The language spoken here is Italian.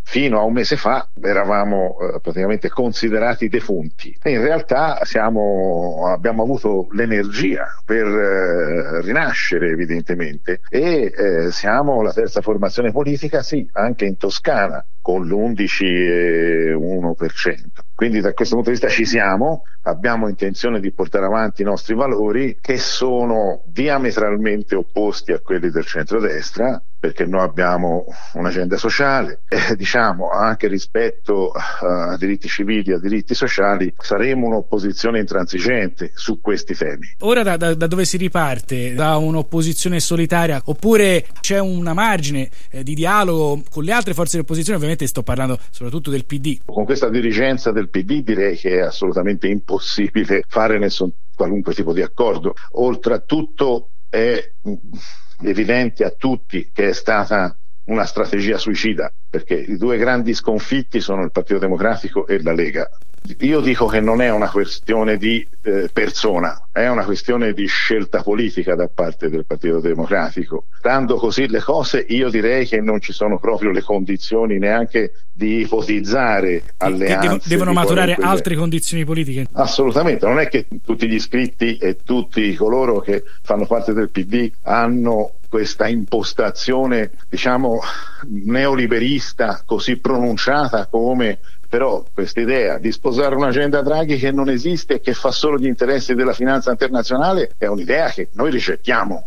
fino a un mese fa eravamo praticamente considerati defunti. E in realtà abbiamo avuto l'energia per rinascere, evidentemente, e siamo la terza formazione politica, sì, anche in Toscana, con l'11,1%. Quindi da questo punto di vista ci siamo, abbiamo intenzione di portare avanti i nostri valori, che sono diametralmente opposti a quelli del centrodestra, perché noi abbiamo un'agenda sociale, anche rispetto a diritti civili, a diritti sociali, saremo un'opposizione intransigente su questi temi. Ora da dove si riparte? Da un'opposizione solitaria, oppure c'è una margine di dialogo con le altre forze di opposizione? Ovviamente sto parlando soprattutto del PD. Con questa dirigenza del PD direi che è assolutamente impossibile fare qualunque tipo di accordo. Oltretutto è evidente a tutti che è stata una strategia suicida, perché i due grandi sconfitti sono il Partito Democratico e la Lega. Io dico che non è una questione di persona, è una questione di scelta politica da parte del Partito Democratico. Stando così le cose, io direi che non ci sono proprio le condizioni neanche di ipotizzare alleanze. Devono maturare altre condizioni politiche? Assolutamente, non è che tutti gli iscritti e tutti coloro che fanno parte del PD hanno questa impostazione, neoliberista così pronunciata come. Però questa idea di sposare un'agenda Draghi che non esiste e che fa solo gli interessi della finanza internazionale è un'idea che noi rigettiamo.